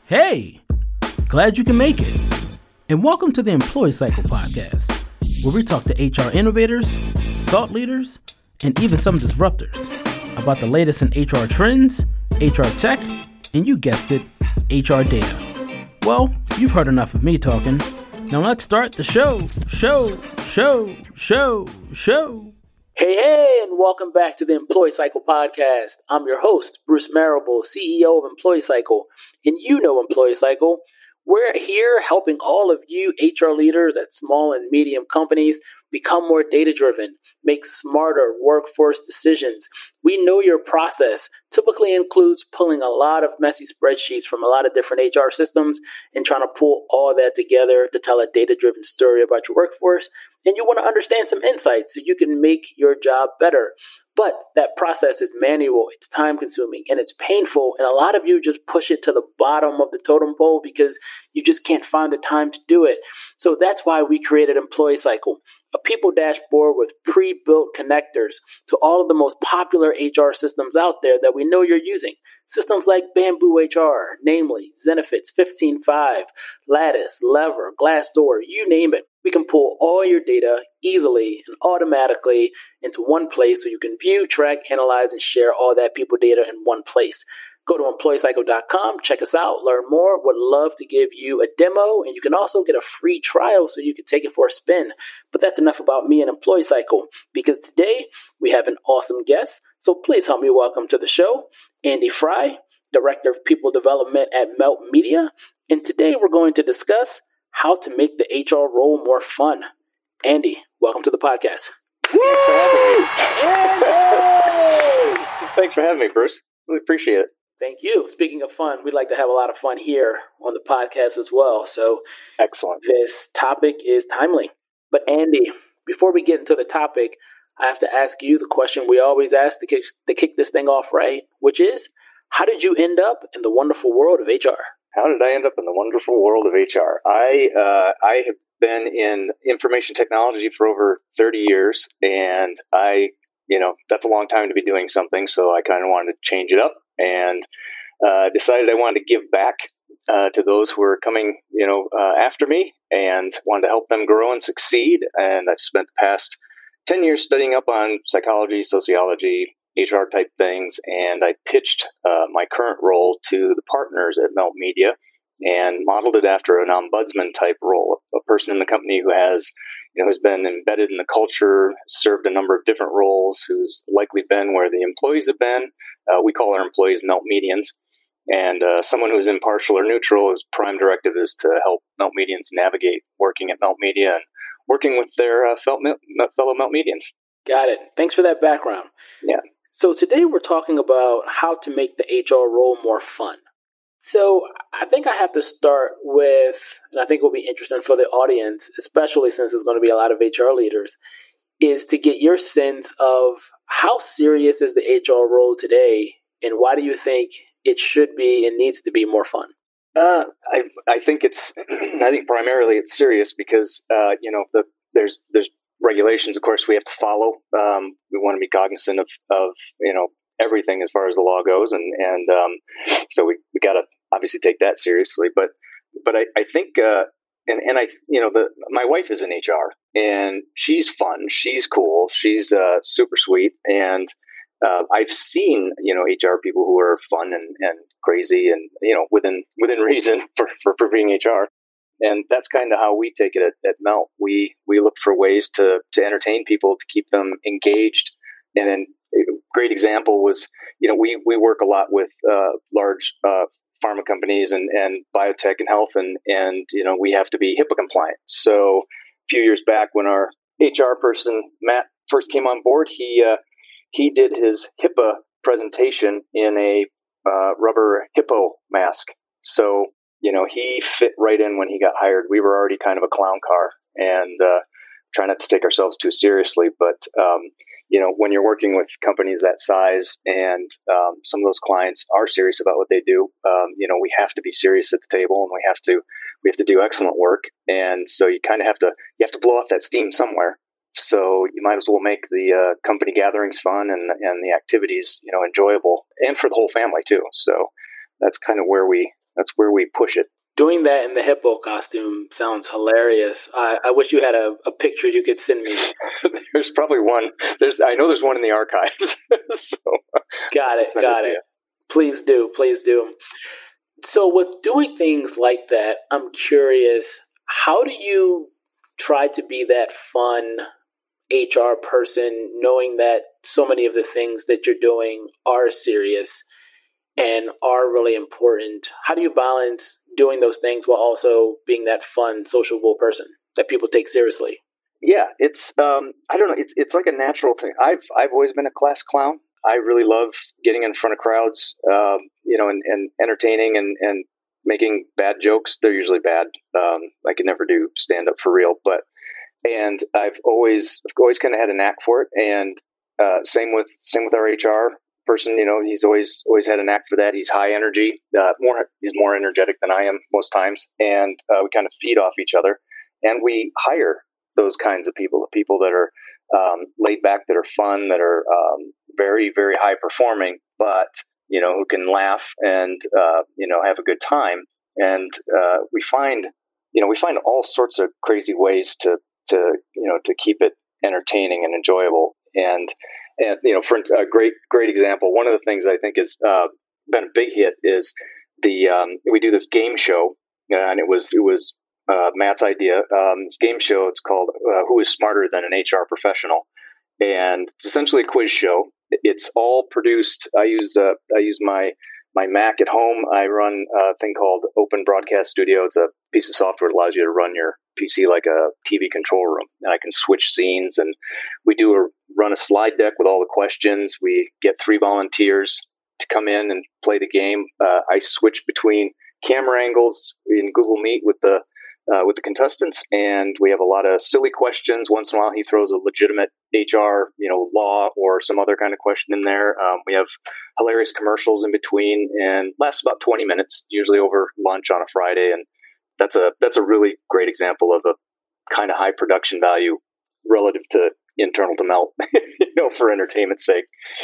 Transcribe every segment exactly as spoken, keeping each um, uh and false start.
Hey, glad you can make it. And welcome to the Employee Cycle Podcast, where we talk to H R innovators, thought leaders, and even some disruptors about the latest in H R trends, H R tech, and you guessed it, H R data. Well, you've heard enough of me talking. Now let's start the show, show, show, show, show. Hey, hey, and welcome back to the Employee Cycle Podcast. I'm your host, Bruce Marable, C E O of Employee Cycle. And you know Employee Cycle. We're here helping all of you H R leaders at small and medium companies become more data-driven, make smarter workforce decisions. We know your process typically includes pulling a lot of messy spreadsheets from a lot of different H R systems and trying to pull all that together to tell a data-driven story about your workforce. And you want to understand some insights so you can make your job better. But that process is manual, it's time-consuming, and it's painful. And a lot of you just push it to the bottom of the totem pole because you just can't find the time to do it. So that's why we created Employee Cycle, a people dashboard with pre-built connectors to all of the most popular H R systems out there that we know you're using. Systems like Bamboo H R, namely Zenefits, fifteen point five, Lattice, Lever, Glassdoor, you name it. We can pull all your data easily and automatically into one place so you can view, track, analyze, and share all that people data in one place. Go to employee cycle dot com, check us out, learn more. Would love to give you a demo, and you can also get a free trial so you can take it for a spin. But that's enough about me and Employee Cycle, because today we have an awesome guest. So please help me welcome to the show, Andy Fry, Director of People Development at Melt Media. And today we're going to discuss how to make the H R role more fun. Andy, welcome to the podcast. Thanks for having me. Andy! Thanks for having me, Bruce. Really appreciate it. Thank you. Speaking of fun, we'd like to have a lot of fun here on the podcast as well. So excellent. This topic is timely. But Andy, before we get into the topic, I have to ask you the question we always ask to kick, to kick this thing off right, which is, how did you end up in the wonderful world of H R? How did I end up in the wonderful world of H R? I uh, I have been in information technology for over thirty years, and I, you know, that's a long time to be doing something, so I kind of wanted to change it up and uh, decided I wanted to give back uh, to those who were coming, you know, uh, after me, and wanted to help them grow and succeed. And I've spent the past ten years studying up on psychology, sociology, H R type things, and I pitched uh, my current role to the partners at Melt Media and modeled it after an ombudsman type role, a person in the company who has, you know, has been embedded in the culture, served a number of different roles, who's likely been where the employees have been. Uh, we call our employees Melt Medians, and uh, someone who's impartial or neutral. His prime directive is to help Melt Medians navigate working at Melt Media and working with their uh, fellow Melt Medians. Got it. Thanks for that background. Yeah. So today we're talking about how to make the H R role more fun. So I think I have to start with, and I think will be interesting for the audience, especially since there's going to be a lot of H R leaders, is to get your sense of how serious is the H R role today, and why do you think it should be and needs to be more fun? Uh, I I think it's I think primarily it's serious because uh, you know the, there's there's regulations, of course, we have to follow. Um, we want to be cognizant of, of, you know, everything as far as the law goes. And, and um, so we, we got to obviously take that seriously. But, but I, I think, uh, and, and I, you know, the, my wife is in H R and she's fun. She's cool. She's uh, super sweet. And uh, I've seen, you know, H R people who are fun and, and crazy and, you know, within, within reason for, for, for being H R. And that's kind of how we take it at, at Melt. We we look for ways to to entertain people, to keep them engaged. And then a great example was, you know, we, we work a lot with uh, large uh, pharma companies and, and biotech and health, and, and, you know, we have to be HIPAA compliant. So a few years back when our H R person, Matt, first came on board, he uh, he did his HIPAA presentation in a uh, rubber hippo mask. So you know, he fit right in when he got hired. We were already kind of a clown car and uh, try not to take ourselves too seriously. But, um, you know, when you're working with companies that size and um, some of those clients are serious about what they do, um, you know, we have to be serious at the table and we have to we have to do excellent work. And so you kind of have to you have to blow off that steam somewhere. So you might as well make the uh, company gatherings fun and and the activities, you know, enjoyable, and for the whole family too. So that's kind of where we That's where we push it. Doing that in the hippo costume sounds hilarious. I, I wish you had a, a picture you could send me. There's probably one. There's I know there's one in the archives. so, got it. Got it. it. Please do. Please do. So with doing things like that, I'm curious, how do you try to be that fun H R person, knowing that so many of the things that you're doing are serious and are really important? How do you balance doing those things while also being that fun, sociable person that people take seriously? Yeah, it's um, I don't know. It's it's like a natural thing. I've I've always been a class clown. I really love getting in front of crowds, um, you know, and, and entertaining and, and making bad jokes. They're usually bad. Um, I could never do stand up for real, but and I've always I've always kind of had a knack for it. And uh, same with same with our H R person. You know, he's always always had a knack for that. He's high energy, uh, more he's more energetic than I am most times, and uh, we kind of feed off each other. And we hire those kinds of people, the people that are um, laid back, that are fun, that are um, very, very high performing, but, you know, who can laugh and, uh, you know, have a good time. And uh, we find, you know, we find all sorts of crazy ways to, to, you know, to keep it entertaining and enjoyable. And, and, you know, for a great, great example, one of the things I think has uh, been a big hit is the, um, we do this game show, and it was, it was, Uh, Matt's idea. Um, this game show, it's called uh, Who is Smarter Than an H R Professional? And it's essentially a quiz show. It's all produced. I use uh, I use my my Mac at home. I run a thing called Open Broadcast Studio. It's a piece of software that allows you to run your P C like a T V control room. And I can switch scenes. And we do a run a slide deck with all the questions. We get three volunteers to come in and play the game. Uh, I switch between camera angles in Google Meet with the Uh, with the contestants, and we have a lot of silly questions. Once in a while, he throws a legitimate H R, you know, law or some other kind of question in there. Um, we have hilarious commercials in between, and lasts about twenty minutes, usually over lunch on a Friday. And that's a that's a really great example of a kind of high production value relative to internal to melt, you know, for entertainment's sake.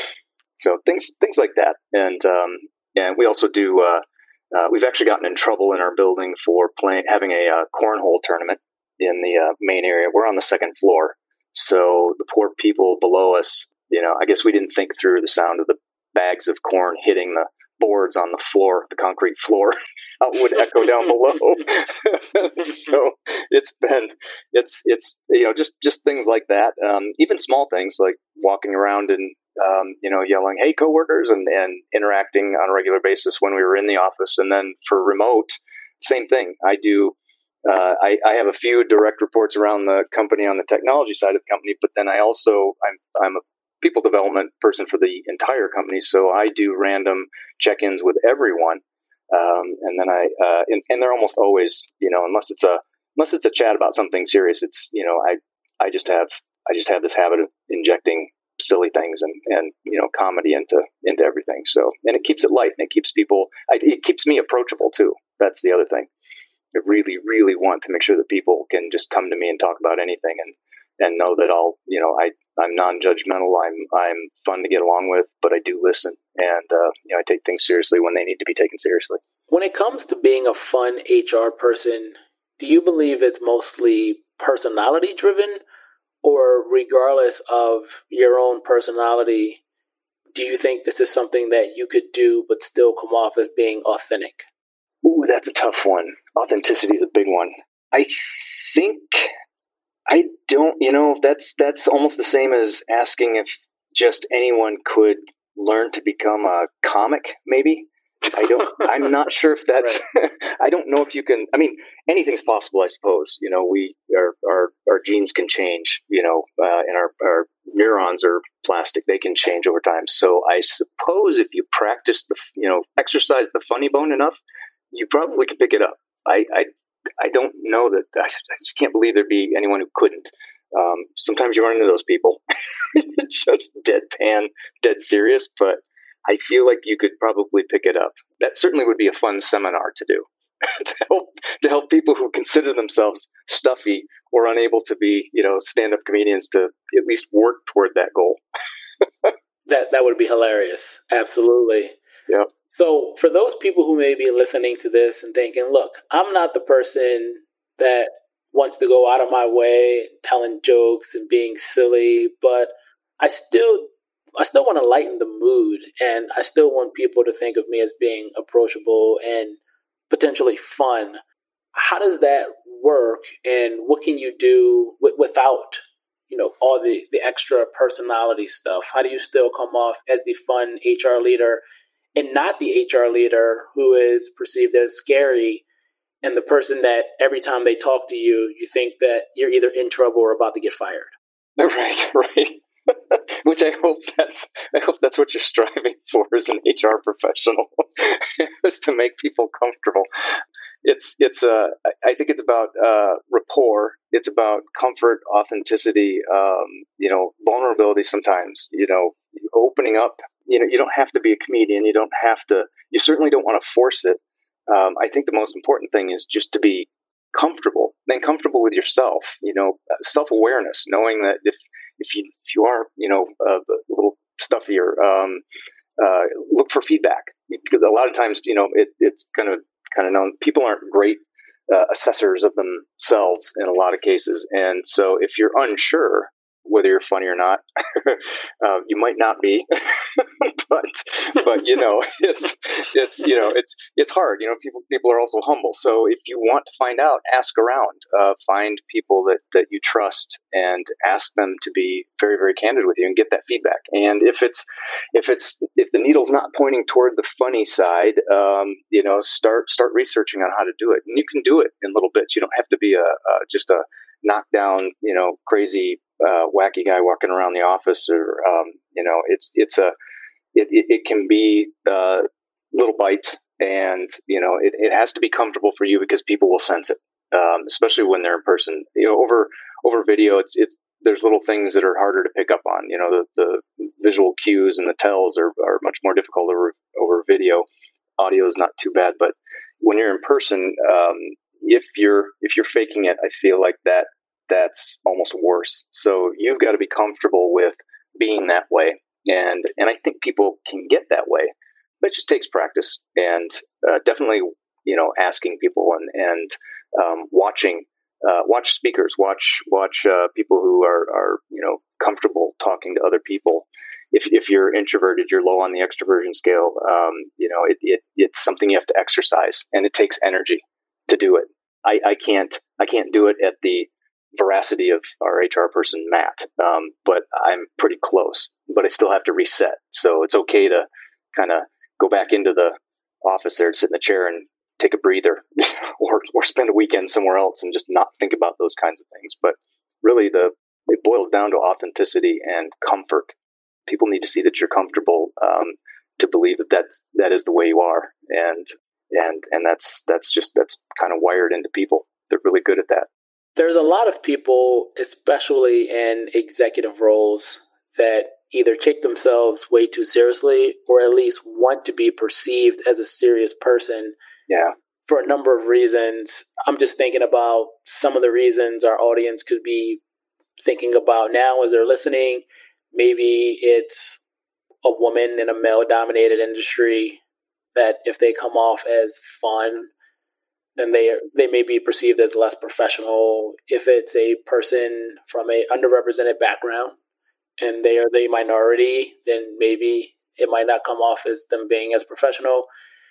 So things things like that, and um, and we also do. Uh, Uh, we've actually gotten in trouble in our building for playing, having a uh, cornhole tournament in the uh, main area. We're on the second floor, so the poor people below us, you know, I guess we didn't think through the sound of the bags of corn hitting the boards on the floor, the concrete floor, how it would echo down below. So it's been, it's it's you know, just just things like that. Um, even small things like walking around and Um, you know, yelling, "Hey, coworkers," and, and interacting on a regular basis when we were in the office. And then for remote, same thing. I do. Uh, I, I have a few direct reports around the company on the technology side of the company, but then I also I'm I'm a people development person for the entire company, so I do random check-ins with everyone. Um, and then I uh, and, and they're almost always, you know, unless it's a unless it's a chat about something serious, it's, you know, I I just have I just have this habit of injecting silly things and, and, you know, comedy into, into everything. So, and it keeps it light, and it keeps people, I, it keeps me approachable too. That's the other thing. I really, really want to make sure that people can just come to me and talk about anything, and, and know that I'll, you know, I, I'm non-judgmental. I'm, I'm fun to get along with, but I do listen, and, uh, you know, I take things seriously when they need to be taken seriously. When it comes to being a fun H R person, do you believe it's mostly personality driven? Or regardless of your own personality, do you think this is something that you could do but still come off as being authentic? Ooh, that's a tough one. Authenticity is a big one. I think I don't, you know, that's that's almost the same as asking if just anyone could learn to become a comic, maybe. I don't, I'm not sure if that's, right. I don't know if you can, I mean, anything's possible, I suppose. You know, we, our, our, our genes can change, you know, uh, and our, our neurons are plastic. They can change over time. So I suppose if you practice the, you know, exercise the funny bone enough, you probably could pick it up. I, I, I don't know that, I just can't believe there'd be anyone who couldn't. Um, sometimes you run into those people, just deadpan, dead serious, but I feel like you could probably pick it up. That certainly would be a fun seminar to do, to help to help people who consider themselves stuffy or unable to be, you know, stand-up comedians to at least work toward that goal. that that would be hilarious. Absolutely. Yep. So for those people who may be listening to this and thinking, look, I'm not the person that wants to go out of my way telling jokes and being silly, but I still I still want to lighten the mood, and I still want people to think of me as being approachable and potentially fun. How does that work, and what can you do w- without, you know, all the, the extra personality stuff? How do you still come off as the fun H R leader and not the H R leader who is perceived as scary and the person that every time they talk to you, you think that you're either in trouble or about to get fired? Right, right. Which I hope that's I hope that's what you're striving for as an H R professional, is to make people comfortable. It's it's uh I think it's about uh, rapport. It's about comfort, authenticity, um, you know, vulnerability. Sometimes, you know, opening up. You know, you don't have to be a comedian. You don't have to. You certainly don't want to force it. Um, I think the most important thing is just to be comfortable, and comfortable with yourself. You know, self-awareness, knowing that if if you if you are, you know, uh, a little stuffier, um, uh, look for feedback, because a lot of times, you know, it, it's kind of kind of known people aren't great uh, assessors of themselves in a lot of cases, and so if you're unsure whether you're funny or not, uh, you might not be, but but you know, it's it's you know it's it's hard. You know, people people are also humble. So if you want to find out, ask around, uh, find people that that you trust, and ask them to be very very candid with you and get that feedback. And if it's if it's if the needle's not pointing toward the funny side, um, you know, start start researching on how to do it. And you can do it in little bits. You don't have to be a, a just a knockdown, you know, crazy, uh, wacky guy walking around the office, or um, you know, it's it's a it, it, it can be uh, little bites, and you know, it, it has to be comfortable for you, because people will sense it, um, especially when they're in person. You know, over over video, it's it's there's little things that are harder to pick up on. You know, the the visual cues and the tells are are much more difficult over over video. Audio is not too bad, but when you're in person, um, if you're if you're faking it, I feel like that that's almost worse. So you've got to be comfortable with being that way, and and I think people can get that way, but it just takes practice, and uh, definitely, you know, asking people, and and um, watching uh, watch speakers, watch watch uh, people who are are you know comfortable talking to other people. If if you're introverted, you're low on the extroversion scale. Um, you know, it, it it's something you have to exercise, and it takes energy to do it. I, I can't I can't do it at the veracity of our H R person, Matt, um, but I'm pretty close. But I still have to reset, so it's okay to kind of go back into the office there, sit in the chair, and take a breather, or or spend a weekend somewhere else and just not think about those kinds of things. But really, the it boils down to authenticity and comfort. People need to see that you're comfortable, um, to believe that that's that is the way you are, and and and that's that's just that's kind of wired into people. They're really good at that. There's a lot of people, especially in executive roles, that either take themselves way too seriously, or at least want to be perceived as a serious person. Yeah. For a number of reasons. I'm just thinking about some of the reasons our audience could be thinking about now as they're listening. Maybe it's a woman in a male-dominated industry that if they come off as fun, then they they may be perceived as less professional. If it's a person from a underrepresented background and they are the minority, then maybe it might not come off as them being as professional.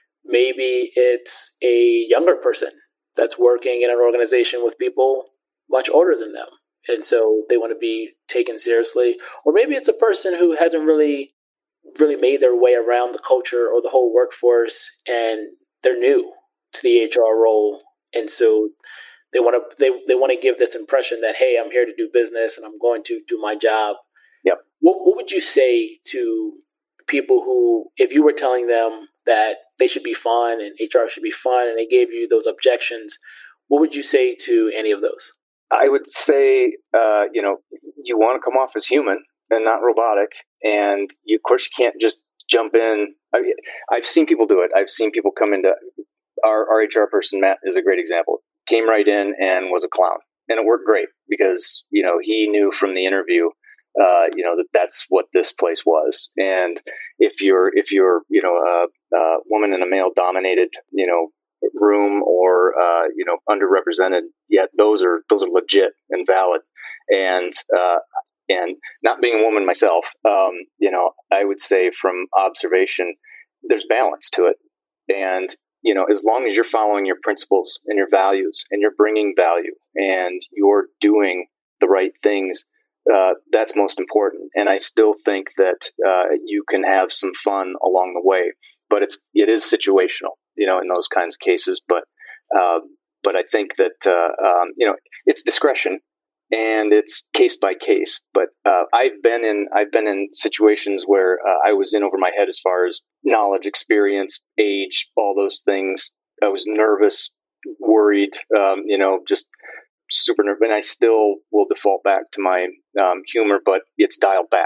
Maybe it's a younger person that's working in an organization with people much older than them, and so they want to be taken seriously. Or maybe it's a person who hasn't really really made their way around the culture or the whole workforce, and they're new to the H R role, and so they want to they, they want to give this impression that, hey, I'm here to do business and I'm going to do my job. Yep. What what would you say to people who, if you were telling them that they should be fun and H R should be fun, and they gave you those objections, what would you say to any of those? I would say, uh, you know, you want to come off as human and not robotic, and you, of course, you can't just jump in. I, I've seen people do it. I've seen people come into our, our H R person. Matt is a great example. Came right in and was a clown, and it worked great because, you know, he knew from the interview uh, you know, that that's what this place was. And if you're, if you're, you know, a, a woman in a male dominated, you know, room or, uh, you know, underrepresented, yet those are, those are legit and valid. And, uh, and not being a woman myself, um, you know, I would say from observation, there's balance to it. And, you know, as long as you're following your principles and your values and you're bringing value and you're doing the right things, uh, that's most important. And I still think that uh, you can have some fun along the way, but it's it is situational, you know, in those kinds of cases. But uh, but I think that uh, um, you know, it's discretion and it's case by case. But uh, I've been in I've been in situations where uh, I was in over my head as far as knowledge, experience, age, all those things. I was nervous, worried, um, you know, just super nervous. And I still will default back to my um, humor, but it's dialed back.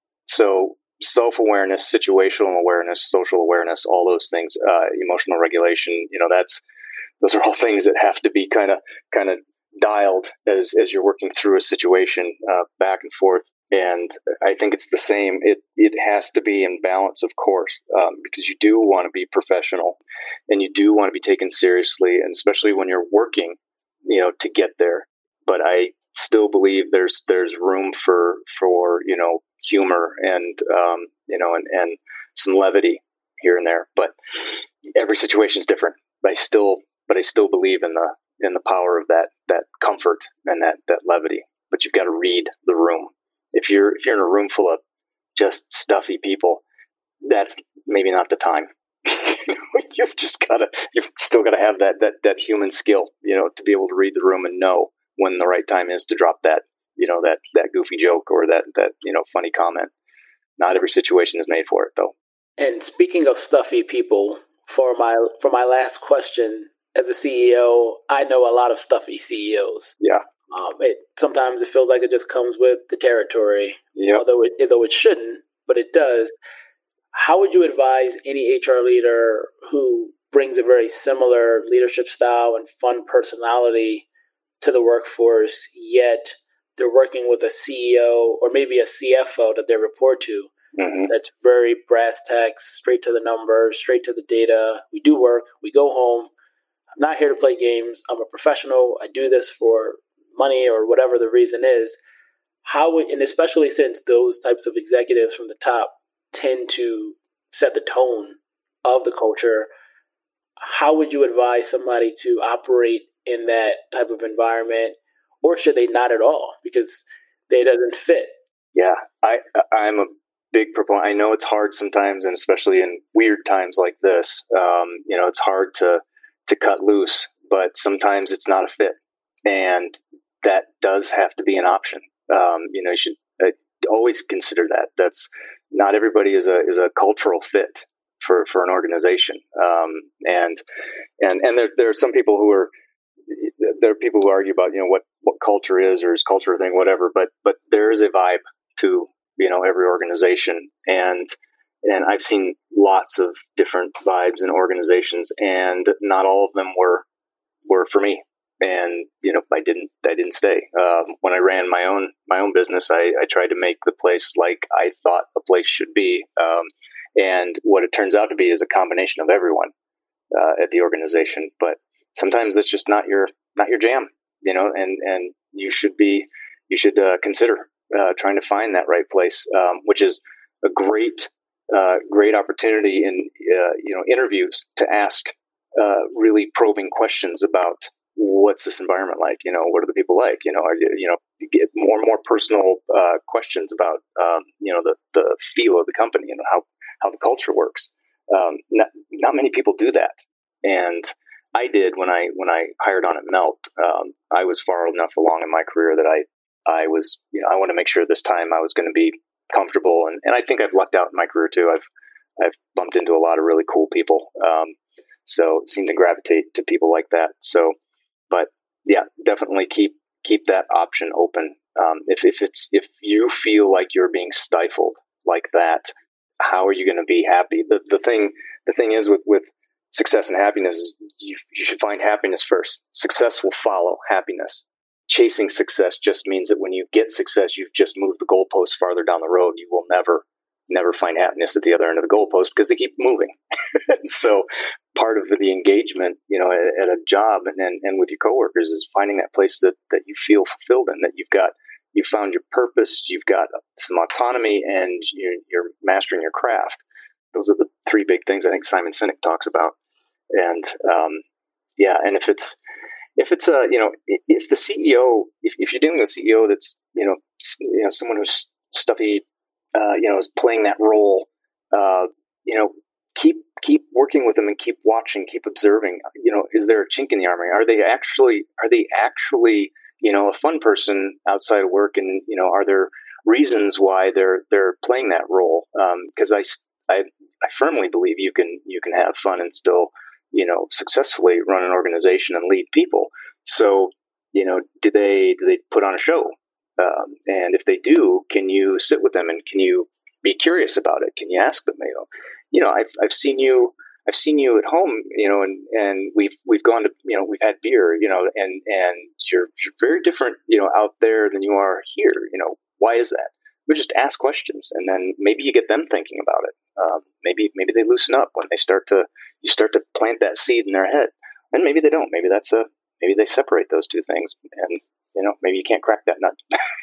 So self-awareness, situational awareness, social awareness, all those things, uh, emotional regulation, you know, that's, those are all things that have to be kind of, kind of dialed as, as you're working through a situation, uh, back and forth. And I think it's the same. It, it has to be in balance, of course, um, because you do want to be professional and you do want to be taken seriously. And especially when you're working, you know, to get there. But I still believe there's, there's room for, for, you know, humor and, um, you know, and, and some levity here and there, but every situation is different. But I still, but I still believe in the, in the power of that, that comfort and that, that levity, but you've got to read the room. If you're, if you're in a room full of just stuffy people, that's maybe not the time. You've just got to, you've still got to have that, that, that human skill, you know, to be able to read the room and know when the right time is to drop that, you know, that, that goofy joke or that, that, you know, funny comment. Not every situation is made for it though. And speaking of stuffy people, for my, for my last question, as a C E O, I know a lot of stuffy C E Os. Yeah. Um, it, sometimes it feels like it just comes with the territory, yep. although it, although it shouldn't, but it does. How would you advise any H R leader who brings a very similar leadership style and fun personality to the workforce, yet they're working with a C E O or maybe a C F O that they report to, mm-hmm. that's very brass tacks, straight to the numbers, straight to the data. We do work, we go home. I'm not here to play games. I'm a professional. I do this for money or whatever the reason is. How would, and especially since those types of executives from the top tend to set the tone of the culture, how would you advise somebody to operate in that type of environment, or should they not at all because it doesn't fit? Yeah, I, I'm a big proponent. I know it's hard sometimes, and especially in weird times like this, um, you know, it's hard to, to cut loose, but sometimes it's not a fit. And that does have to be an option. Um, you know, you should uh, always consider that. That's not everybody is a is a cultural fit for, for an organization. Um, and and and there there are some people who are there are people who argue about, you know, what, what culture is or is culture a thing, whatever. But but there is a vibe to, you know, every organization, and and I've seen lots of different vibes in organizations, and not all of them were were for me. And, you know, I didn't, I didn't stay. Um, when I ran my own, my own business, I, I tried to make the place like I thought a place should be. Um, and what it turns out to be is a combination of everyone, uh, at the organization. But sometimes that's just not your, not your jam, you know, and, and you should be, you should, uh, consider, uh, trying to find that right place, um, which is a great, uh, great opportunity in, uh, you know, interviews to ask, uh, really probing questions about, what's this environment like? You know, what are the people like? You know, are you, you know, you get more and more personal uh, questions about, um, you know, the, the feel of the company and how, how the culture works. Um, not, not many people do that. And I did when I, when I hired on at Melt. Um, I was far enough along in my career that I, I was, you know, I want to make sure this time I was going to be comfortable. And, and I think I've lucked out in my career too. I've, I've bumped into a lot of really cool people. Um, so seem to gravitate to people like that. So, But yeah, definitely keep keep that option open. Um, if if it's if you feel like you're being stifled like that, how are you going to be happy? The the thing the thing is with, with success and happiness is you you should find happiness first. Success will follow happiness. chasing success just means that when you get success, you've just moved the goalpost farther down the road. You will never, never find happiness at the other end of the goalpost because they keep moving. So part of the engagement, you know, at, at a job and, and, and with your coworkers is finding that place that, that you feel fulfilled in, that you've got, you found your purpose, you've got some autonomy, and you're, you're mastering your craft. Those are the three big things I think Simon Sinek talks about. And um, yeah, and if it's if it's a you know if the C E O if, if you're dealing with a C E O that's you know you know someone who's stuffy uh, you know is playing that role, uh, you know keep keep working with them and keep watching, keep observing. You know, is there a chink in the armor? Are they actually are they actually you know a fun person outside of work? And you know, are there reasons why they're they're playing that role? Because um, I, I I firmly believe you can you can have fun and still you know successfully run an organization and lead people. So you know, do they do they put on a show? Um, and if they do, can you sit with them and can you be curious about it? Can you ask them? You know, you know, I've I've seen you. I've seen you at home, you know, and, and we've we've gone to, you know, we've had beer, you know, and, and you're, you're very different, you know, out there than you are here. You know, why is that? We just ask questions, and then maybe you get them thinking about it. Um, maybe maybe they loosen up when they start to you start to plant that seed in their head, and maybe they don't. Maybe that's a maybe they separate those two things, and you know, maybe you can't crack that nut.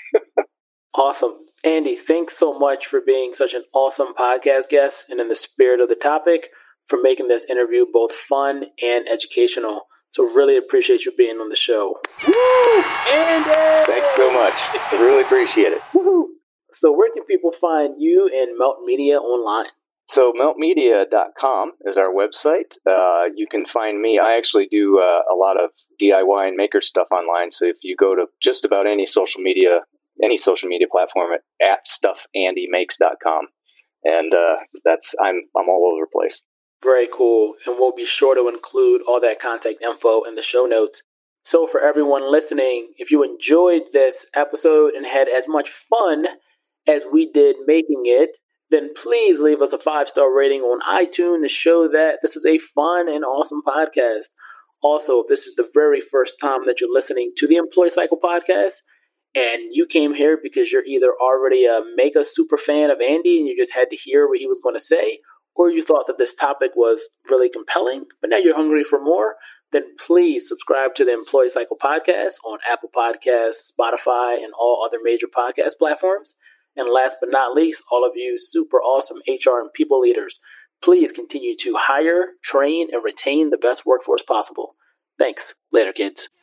Awesome. Andy, thanks so much for being such an awesome podcast guest, and in the spirit of the topic, for making this interview both fun and educational. So really appreciate you being on the show. Woo! Andy! Thanks so much. Really appreciate it. Woo-hoo. So where can people find you and Melt Media online? So melt media dot com is our website. Uh, you can find me. I actually do uh, a lot of D I Y and maker stuff online. So if you go to just about any social media, any social media platform at, at stuff andy makes dot com, and uh, that's I'm I'm all over the place. Very cool. And we'll be sure to include all that contact info in the show notes. So for everyone listening, if you enjoyed this episode and had as much fun as we did making it, then please leave us a five-star rating on iTunes to show that this is a fun and awesome podcast. Also, if this is the very first time that you're listening to the Employee Cycle podcast, and you came here because you're either already a mega super fan of Andy and you just had to hear what he was going to say, or you thought that this topic was really compelling, but now you're hungry for more, then please subscribe to the Employee Cycle podcast on Apple Podcasts, Spotify, and all other major podcast platforms. And last but not least, all of you super awesome H R and people leaders, please continue to hire, train, and retain the best workforce possible. Thanks. Later, kids.